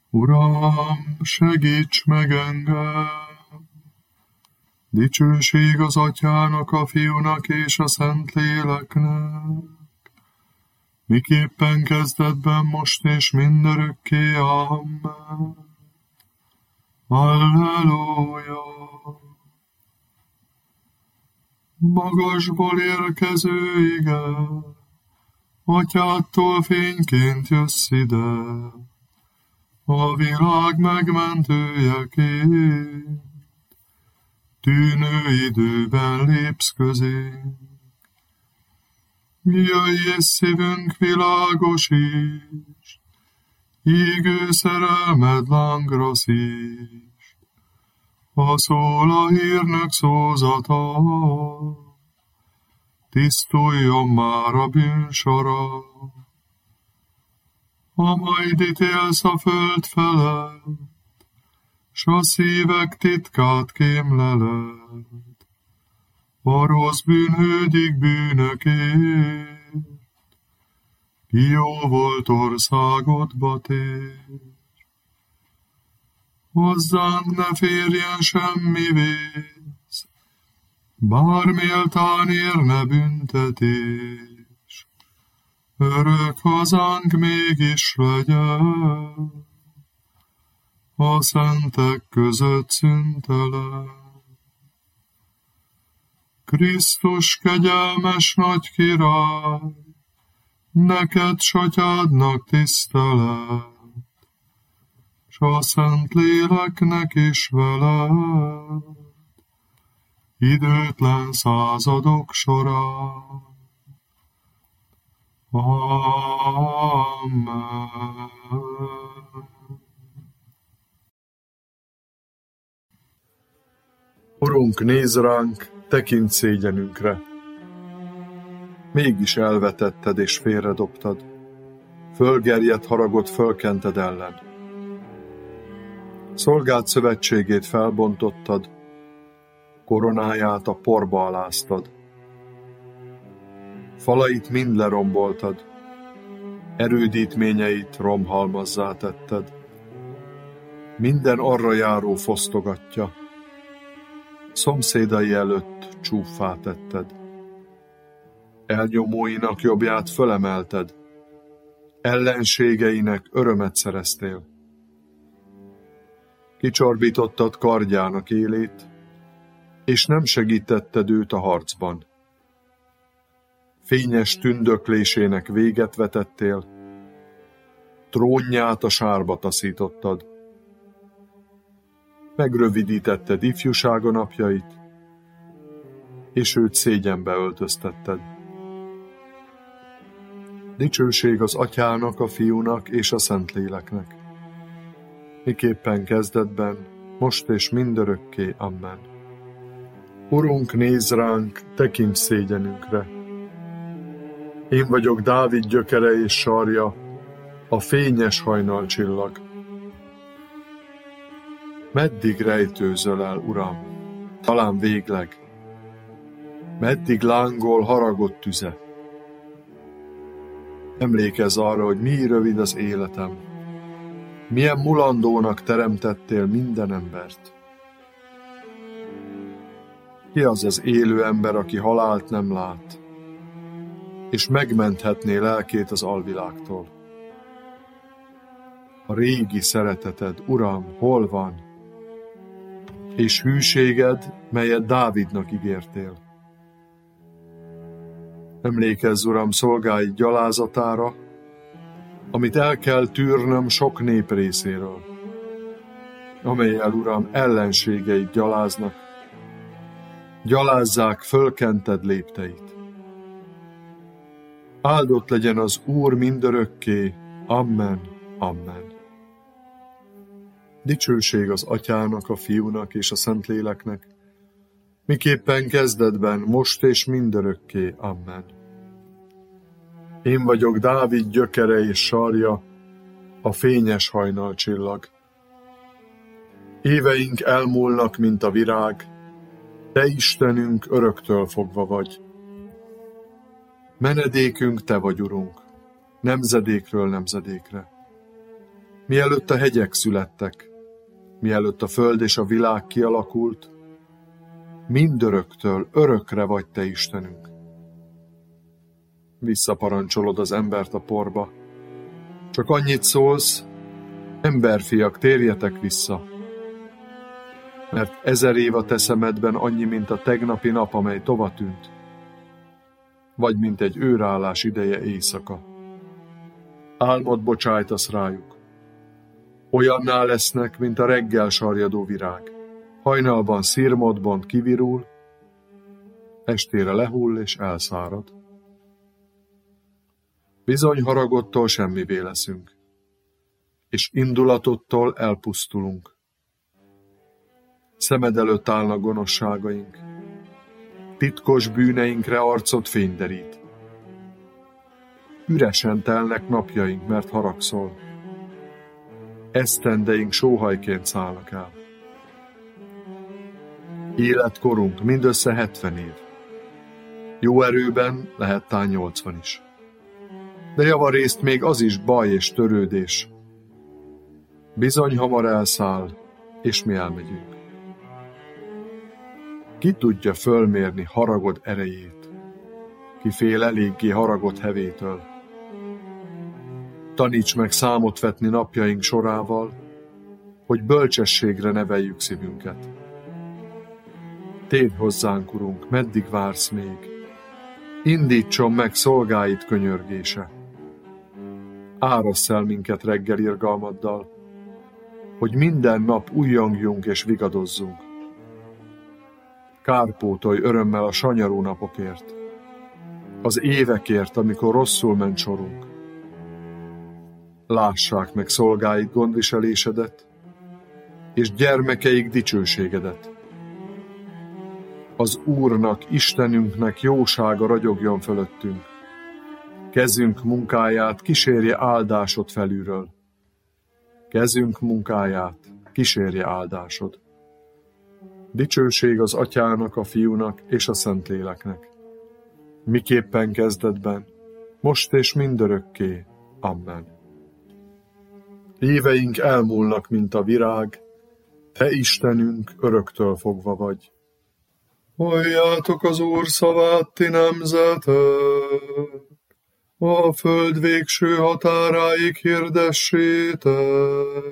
Uram, segíts meg engem! Dicsőség az Atyának, a Fiúnak és a Szentléleknek, miképpen kezdetben, most és mindörökké. Amen. Halleluja! Magasból érkező ige, Atyádtól fényként jössz ide, a világ megmentőjeként, tűnő időben lépsz közénk. Jöjj és szívünk világosíts, égő szerelmed lángra szíts, ha szól a hírnök szózata, tisztuljon már a bűnsora. Ha majd ítélsz a föld felett, s a szívek titkát kémleled, a rossz bűnhődik bűnökért, ki jó volt országodba tér. Hozzánk ne férjen semmi vész, bár méltán érne büntetés, örök hazánk mégis legyen, a szentek között szüntelen. Krisztus kegyelmes nagy király, neked s Atyádnak tisztelet, s a Szentléleknek is veled, időtlen századok során. Amen. Urunk, nézz ránk, tekints szégyenünkre. Mégis elvetetted és félredobtad, fölgerjedt haragot fölkented ellen. Szolgád szövetségét felbontottad, koronáját a porba aláztad. Falait mind leromboltad, erődítményeit romhalmazzá tetted. Minden arra járó fosztogatja, szomszédai előtt csúffá tetted. Elnyomóinak jobbját fölemelted, ellenségeinek örömet szereztél. Kicsorbítottad kardjának élét, és nem segítetted őt a harcban. Fényes tündöklésének véget vetettél, trónját a sárba taszítottad. Megrövidítetted ifjúsága napjait, és őt szégyenbe öltöztetted. Dicsőség az Atyának, a Fiúnak és a Szentléleknek, miképpen kezdetben, most és mindörökké. Amen. Urunk, nézz ránk, tekints szégyenünkre. Én vagyok Dávid gyökere és sarja, a fényes hajnalcsillag. Meddig rejtőzöl el, Uram? Talán végleg. Meddig lángol haragott tüze? Emlékezz arra, hogy mi rövid az életem. Milyen mulandónak teremtettél minden embert. Ki az az élő ember, aki halált nem lát, és megmenthetné lelkét az alvilágtól? A régi szereteted, Uram, hol van? És hűséged, melyet Dávidnak ígértél. Emlékezz, Uram, szolgáid gyalázatára, amit el kell tűrnöm sok nép részéről, amellyel, Uram, ellenségeid gyaláznak, gyalázzák fölkented lépteit. Áldott legyen az Úr mindörökké. Amen. Amen. Dicsőség az Atyának, a Fiúnak és a Szentléleknek, miképpen kezdetben, most és mindörökké. Amen. Én vagyok Dávid gyökere és sarja, a fényes hajnalcsillag. Éveink elmúlnak, mint a virág, Te Istenünk öröktől fogva vagy. Menedékünk Te vagy, Urunk, nemzedékről nemzedékre. Mielőtt a hegyek születtek, mielőtt a föld és a világ kialakult, mindöröktől örökre vagy te Istenünk. Visszaparancsolod az embert a porba. Csak annyit szólsz, emberfiak, térjetek vissza. Mert 1000 év a te szemedben annyi, mint a tegnapi nap, amely tovatűnt, vagy mint egy őrállás ideje éjszaka. Álmot bocsájtasz rájuk. Olyanná lesznek, mint a reggel sarjadó virág. Hajnalban szirmodbont kivirul, estére lehull és elszárad. Bizony haragodtól semmivé leszünk, és indulatottól elpusztulunk. Szemed előtt állnak gonoszságaink, titkos bűneinkre arcod fényderít. Üresen telnek napjaink, mert haragszol. Esztendeink sóhajként szállnak el. Életkorunk mindössze 70 év. Jó erőben lehet tán 80 is. De javarészt még az is baj és törődés. Bizony hamar elszáll, és mi elmegyünk. Ki tudja fölmérni haragod erejét? Ki fél eléggé haragod hevétől? Taníts meg számot vetni napjaink sorával, hogy bölcsességre neveljük szívünket. Térj hozzánk, Urunk, meddig vársz még? Indítson meg szolgáid könyörgése. Árassz el minket reggel irgalmaddal, hogy minden nap újjongjunk és vigadozzunk. Kárpótolj örömmel a sanyarú napokért, az évekért, amikor rosszul ment sorunk. Lássák meg szolgáid gondviselésedet, és gyermekeik dicsőségedet. Az Úrnak, Istenünknek jósága ragyogjon fölöttünk. Kezünk munkáját kísérje áldásod felülről. Kezünk munkáját kísérje áldásod. Dicsőség az Atyának, a Fiúnak és a Szentléleknek. Miképpen kezdetben, most és mindörökké. Amen. Éveink elmúlnak, mint a virág, te Istenünk öröktől fogva vagy. Halljátok az Úr szavát, ti nemzetek, a föld végső határáig hirdessétek.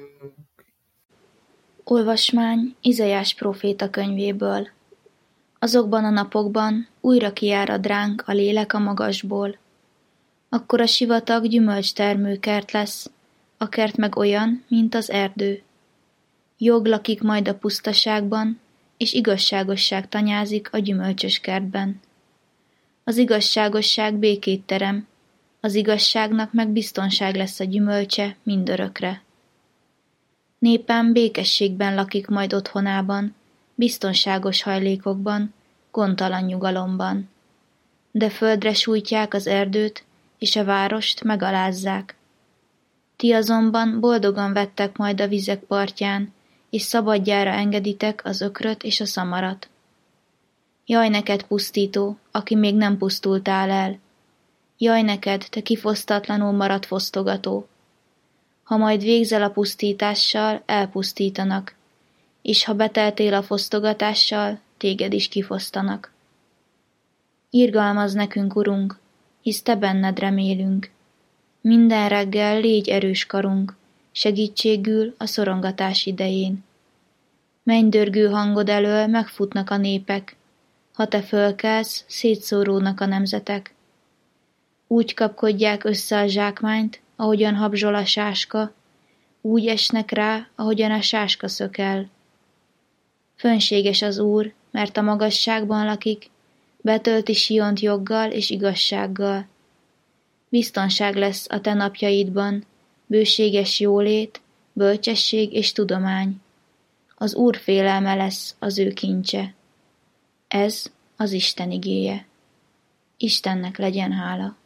Olvasmány Izaiás próféta könyvéből. Azokban a napokban újra kiárad ránk a lélek a magasból. Akkor a sivatag gyümölcstermő kert lesz, a kert meg olyan, mint az erdő. Jog lakik majd a pusztaságban, és igazságosság tanyázik a gyümölcsös kertben. Az igazságosság békét terem, az igazságnak meg biztonság lesz a gyümölcse mindörökre. Népem békességben lakik majd otthonában, biztonságos hajlékokban, gondtalan nyugalomban. De földre sújtják az erdőt, és a várost megalázzák. Ti azonban boldogan vettek majd a vizek partján, és szabadjára engeditek az ökröt és a szamarat. Jaj neked, pusztító, aki még nem pusztultál el! Jaj neked, te kifosztatlanul maradt fosztogató! Ha majd végzel a pusztítással, elpusztítanak, és ha beteltél a fosztogatással, téged is kifosztanak. Irgalmazz nekünk, Urunk, hisz te benned remélünk. Minden reggel légy erős karunk, segítségül a szorongatás idején. Mennydörgő hangod elől megfutnak a népek, ha te fölkelsz, szétszóródnak a nemzetek. Úgy kapkodják össze a zsákmányt, ahogyan habzsol a sáska, úgy esnek rá, ahogyan a sáska szökel. Fönséges az Úr, mert a magasságban lakik, betölti Siont joggal és igazsággal. Biztonság lesz a te napjaidban, bőséges jólét, bölcsesség és tudomány. Az Úr félelme lesz az ő kincse. Ez az Isten igéje. Istennek legyen hála.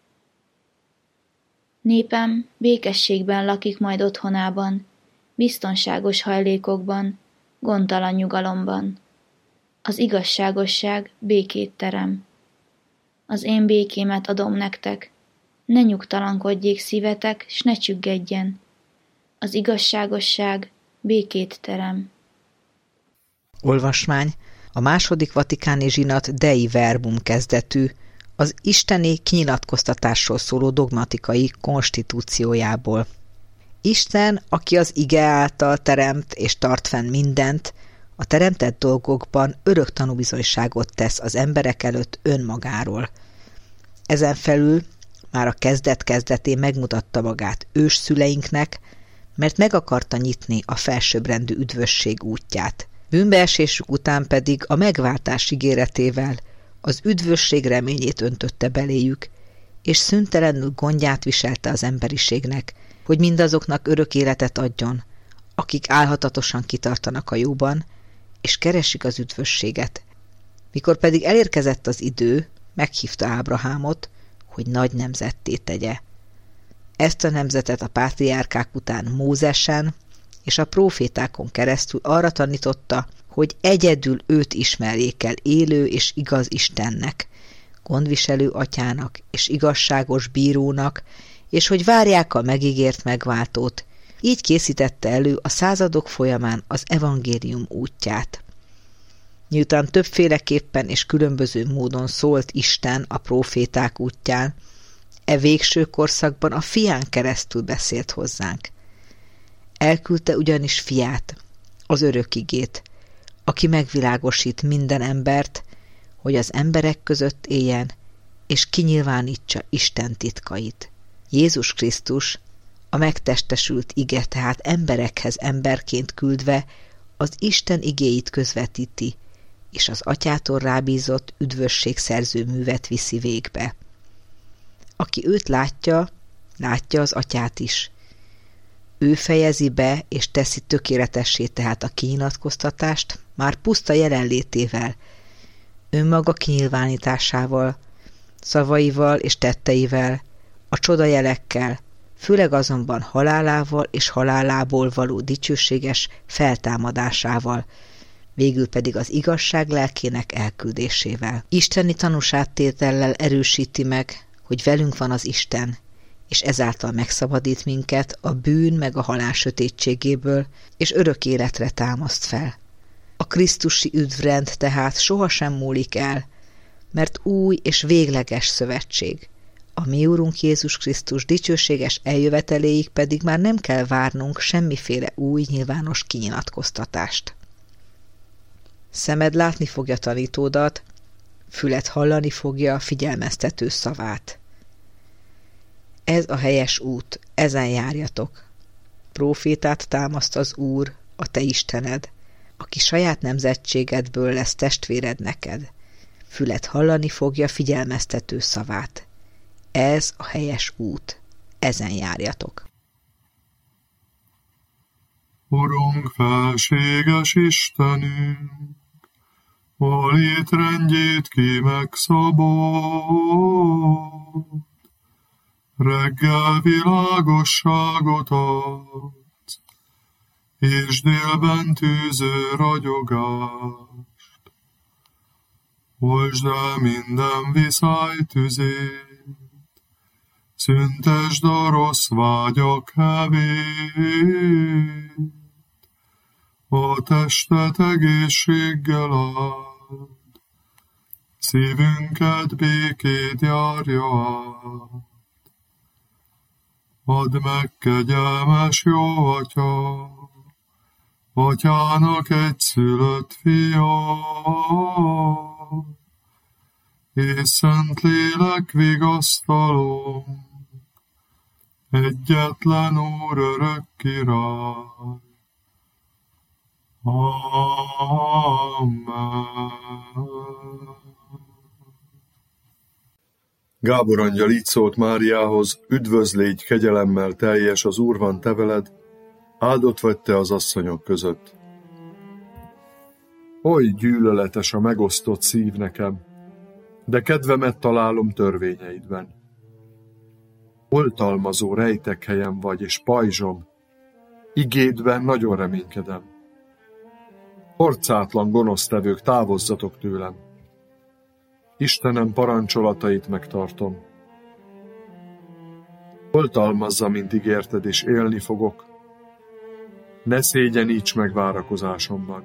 Népem békességben lakik majd otthonában, biztonságos hajlékokban, gondtalan nyugalomban. Az igazságosság békét terem. Az én békémet adom nektek, ne nyugtalankodjék szívetek, s ne csüggedjen. Az igazságosság békét terem. Olvasmány a második vatikáni zsinat Dei Verbum kezdetű, az isteni kinyilatkoztatásról szóló dogmatikai konstitúciójából. Isten, aki az ige által teremt és tart fenn mindent, a teremtett dolgokban örök tanúbizonyságot tesz az emberek előtt önmagáról. Ezen felül már a kezdet-kezdetén megmutatta magát ősszüleinknek, mert meg akarta nyitni a felsőbbrendű üdvösség útját. Bűnbeesésük után pedig a megváltás ígéretével az üdvösség reményét öntötte beléjük, és szüntelenül gondját viselte az emberiségnek, hogy mindazoknak örök életet adjon, akik álhatatosan kitartanak a jóban, és keresik az üdvösséget. Mikor pedig elérkezett az idő, meghívta Ábrahámot, hogy nagy nemzetté tegye. Ezt a nemzetet a pátriárkák után Mózesen és a prófétákon keresztül arra tanította, hogy egyedül őt ismerjék el élő és igaz Istennek, gondviselő atyának és igazságos bírónak, és hogy várják a megígért megváltót. Így készítette elő a századok folyamán az evangélium útját. Miután többféleképpen és különböző módon szólt Isten a próféták útján, e végső korszakban a fián keresztül beszélt hozzánk. Elküldte ugyanis fiát, az örökigét, aki megvilágosít minden embert, hogy az emberek között éljen, és kinyilvánítsa Isten titkait. Jézus Krisztus, a megtestesült ige, tehát emberekhez emberként küldve, az Isten igéit közvetíti, és az atyától rábízott üdvösségszerző művet viszi végbe. Aki őt látja, látja az atyát is. Ő fejezi be és teszi tökéletessé tehát a kinyilatkoztatást már puszta jelenlétével, önmaga kinyilvánításával, szavaival és tetteivel, a csodajelekkel, főleg azonban halálával és halálából való dicsőséges feltámadásával, végül pedig az igazság lelkének elküldésével. Isteni tanúságtétellel erősíti meg, hogy velünk van az Isten, és ezáltal megszabadít minket a bűn meg a halál sötétségéből, és örök életre támaszt fel. A krisztusi üdvrend tehát sohasem múlik el, mert új és végleges szövetség. A mi Úrunk Jézus Krisztus dicsőséges eljöveteléig pedig már nem kell várnunk semmiféle új nyilvános kinyilatkoztatást. Szemed látni fogja tanítódat, füled hallani fogja figyelmeztető szavát. Ez a helyes út, ezen járjatok. Prófétát támaszt az Úr, a te Istened, aki saját nemzetségedből lesz testvéred neked. Füled hallani fogja figyelmeztető szavát. Ez a helyes út, ezen járjatok. Urunk, felséges Istenünk, a létrendjét ki megszabott, reggel világosságot adsz, és délben tűző ragyogást. Oltsd el minden viszály tüzét, szüntesd a rossz vágyak hevét, a testet egészséggel áld, szívünket békét járja át. Add meg kegyelmes jó atya, atyának egyszülött fia, és Szentlélek vigasztalom, egyetlen Úr örök király. Amen. Gábor angyal így szólt Máriához: üdvözl, légy kegyelemmel teljes, az Úr van te veled, áldott vagy te az asszonyok között. Oly gyűlöletes a megosztott szív nekem, de kedvemet találom törvényeidben. Oltalmazó rejtekhelyem vagy, és pajzsom, igédben nagyon reménykedem. Orcátlan gonosztevők, távozzatok tőlem. Istenem parancsolatait megtartom. Oltalmazza, mint ígérted, és élni fogok, ne szégyeníts meg várakozásomban.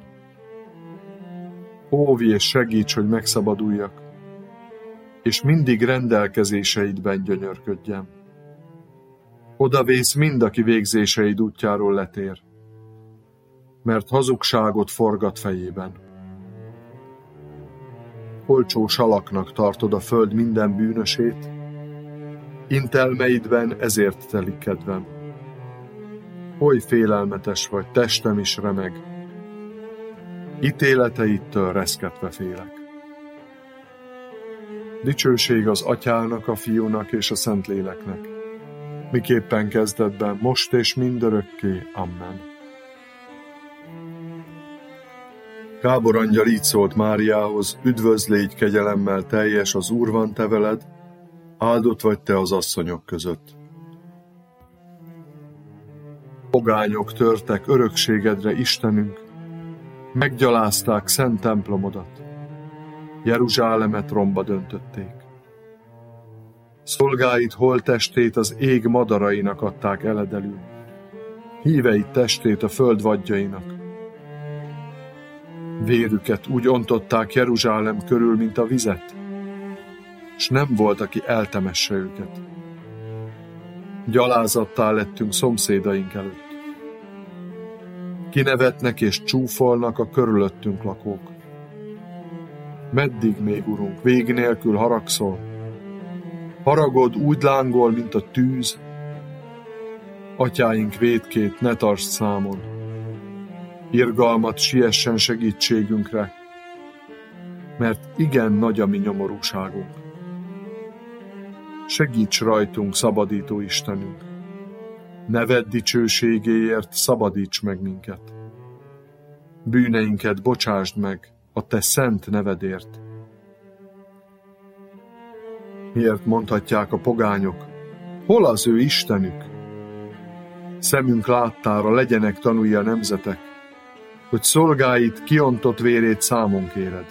Óvj és segíts, hogy megszabaduljak, és mindig rendelkezéseidben gyönyörködjem. Odavész mind, aki végzéseid útjáról letér, mert hazugságot forgat fejében. Olcsó salaknak tartod a föld minden bűnösét, intelmeidben ezért telik kedvem. Oly félelmetes vagy, testem is remeg, ítéleteittől reszketve félek. Dicsőség az Atyának, a Fiúnak és a Szentléleknek, miképpen kezdetben, most és mindörökké. Amen. Gábor angyal így szólt Máriához: üdvözl, légy kegyelemmel teljes, az Úr van te veled, áldott vagy te az asszonyok között. Pogányok törtek örökségedre, Istenünk, meggyalázták szent templomodat, Jeruzsálemet romba döntötték. Szolgáid holttestét az ég madarainak adták eledelül, híveid testét a föld vadjainak. Vérüket úgy ontották Jeruzsálem körül, mint a vizet, s nem volt, aki eltemesse őket. Gyalázattá lettünk szomszédaink előtt. Kinevetnek és csúfolnak a körülöttünk lakók. Meddig még, Urunk, vég nélkül haragszol? Haragod úgy lángol, mint a tűz. Atyáink vétkét ne tartsd számon. Irgalmat siessen segítségünkre, mert igen nagy a mi nyomorúságunk. Segíts rajtunk, szabadító Istenünk! Neved dicsőségéért szabadíts meg minket! Bűneinket bocsásd meg a te szent nevedért! Miért mondhatják a pogányok, hol az ő Istenük? Szemünk láttára legyenek tanúi a nemzetek, hogy szolgáid kiontott vérét számon kéred.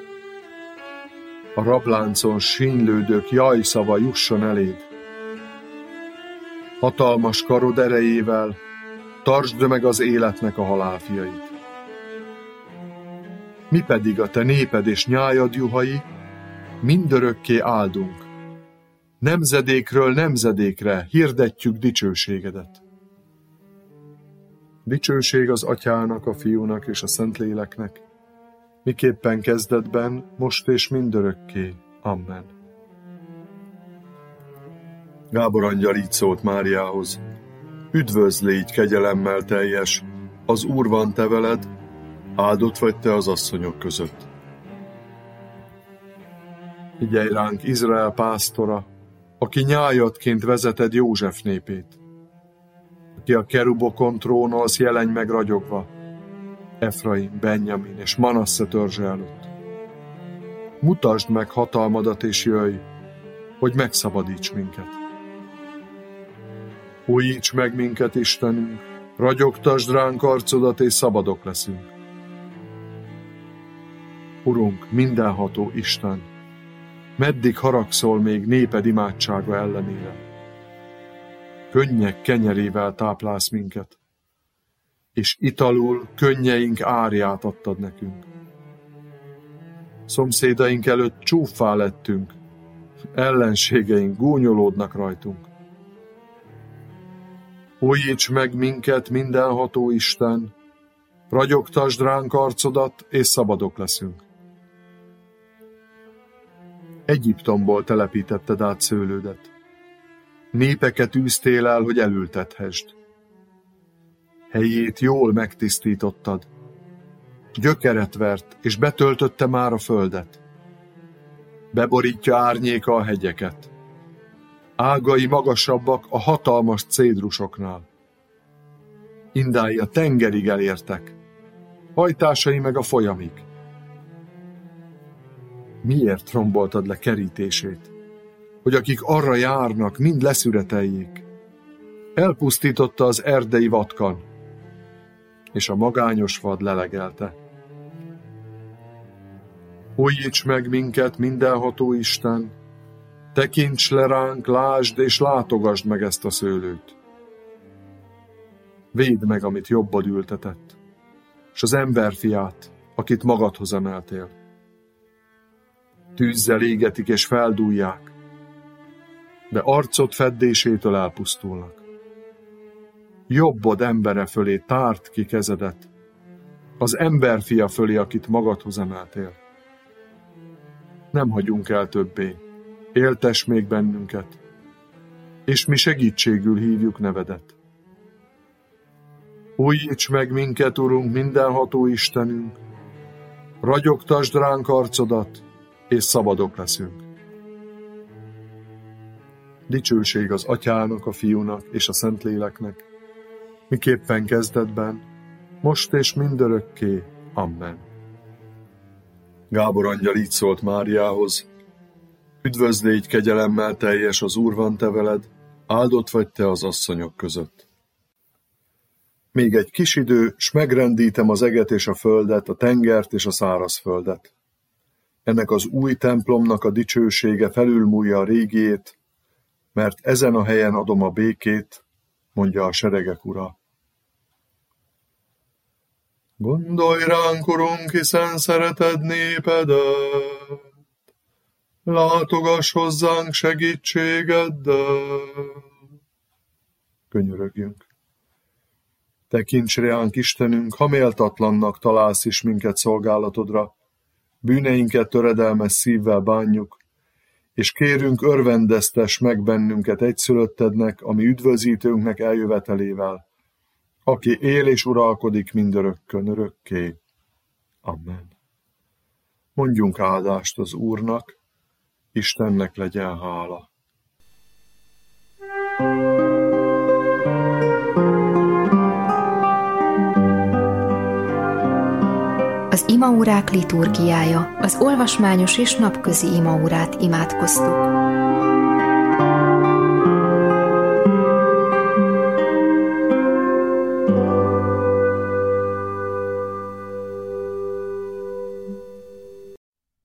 A rabláncon sínylődők jajszava jusson eléd. Hatalmas karod erejével tartsd meg az életnek a halálfiait. Mi pedig a te néped és nyájad juhai mindörökké áldunk. Nemzedékről nemzedékre hirdetjük dicsőségedet. Dicsőség az Atyának, a Fiúnak és a Szentléleknek, miképpen kezdetben, most és mindörökké. Amen. Gábor angyal így szólt Máriához: üdvözl, légy kegyelemmel teljes, az Úr van te veled, áldott vagy te az asszonyok között. Figyelj ránk, Izrael pásztora, aki nyájadként vezeted József népét, aki a kerubokon trónolsz, jelenj meg ragyogva, Efraim, Benjamin és Manasse törzse előtt. Mutasd meg hatalmadat és jöjj, hogy megszabadíts minket. Újíts meg minket, Istenünk, ragyogtasd ránk arcodat, és szabadok leszünk. Urunk, mindenható Isten, meddig haragszol még néped imádsága ellenére? Könnyek kenyerével táplálsz minket, és italul könnyeink árját adtad nekünk. Szomszédaink előtt csúffá lettünk, ellenségeink gúnyolódnak rajtunk. Újíts meg minket, mindenható Isten, ragyogtasd ránk arcodat, és szabadok leszünk. Egyiptomból telepítetted át szőlődet. Népeket űztél el, hogy elültethesd. Helyét jól megtisztítottad. Gyökeret vert, és betöltötte már a földet. Beborítja árnyéka a hegyeket. Ágai magasabbak a hatalmas cédrusoknál. Indái a tengerig elértek, hajtásai meg a folyamig. Miért romboltad le kerítését, hogy akik arra járnak, mind leszüreteljék? Elpusztította az erdei vatkan, és a magányos vad lelegelte. Újíts meg minket, mindenható Isten, tekints le ránk, lásd és látogasd meg ezt a szőlőt. Védd meg, amit jobbad ültetett, s az emberfiát, akit magadhoz emeltél. Tűzzel égetik és feldúlják, de arcod feddésétől elpusztulnak. Jobbod embere fölé tárt ki kezedet, az emberfia fölé, akit magadhoz emeltél. Nem hagyunk el többé, éltess még bennünket, és mi segítségül hívjuk nevedet. Újíts meg minket, Urunk, mindenható Istenünk, ragyogtasd ránk arcodat, és szabadok leszünk. Dicsőség az Atyának, a Fiúnak és a Szentléleknek, miképpen kezdetben, most és mindörökké. Amen. Gábor angyal így szólt Máriához: Üdvözlégy, kegyelemmel teljes, az Úr van te veled, áldott vagy te az asszonyok között. Még egy kis idő, s megrendítem az eget és a földet, a tengert és a szárazföldet. Ennek az új templomnak a dicsősége felülmúlja a régiét, mert ezen a helyen adom a békét, mondja a seregek Ura. Gondolj ránk, Urunk, hiszen szereted népedet, látogass hozzánk segítségeddel. Könyörögjünk. Tekints ránk, Istenünk, ha méltatlannak találsz is minket szolgálatodra, bűneinket töredelmes szívvel bánjuk, és kérünk, örvendeztess meg bennünket egyszülöttednek, ami üdvözítőnknek eljövetelével, aki él és uralkodik mindörökkön örökké. Amen. Mondjunk áldást az Úrnak, Istennek legyen hála. Az imaórák liturgiája, az olvasmányos és napközi imaórát imádkoztuk.